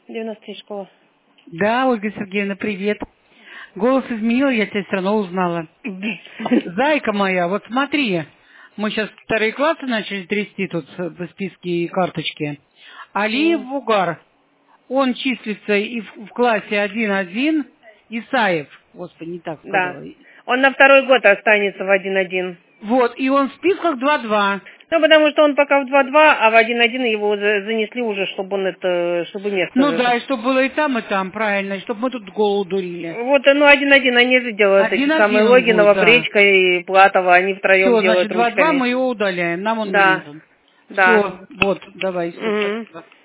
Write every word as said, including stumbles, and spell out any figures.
девяносто три школа. Да, Ольга Сергеевна, привет. Голос изменил, я тебя все равно узнала. Зайка моя, вот смотри, мы сейчас вторые классы начали трясти тут в списке и карточки. Алиев Вугар, он числится и в, в классе один-один, Исаев, господи, не так Да. сказала. Он на второй год останется в один-один. Вот, и он в списках два-два. Ну, потому что он пока в два-два, а в один-один его за- занесли уже, чтобы он это, чтобы место... Ну да, и чтобы было и там, и там, правильно, и чтобы мы тут голову дурили. Вот, ну, один-один, они же делают эти самые Один-один он Логинова, будет, да. Бречка и Платова, они втроем Все, делают значит, два-два мы ручками. его удаляем, нам он не Да, нужен. да. Все, вот, давай, все, Мгм. спасибо.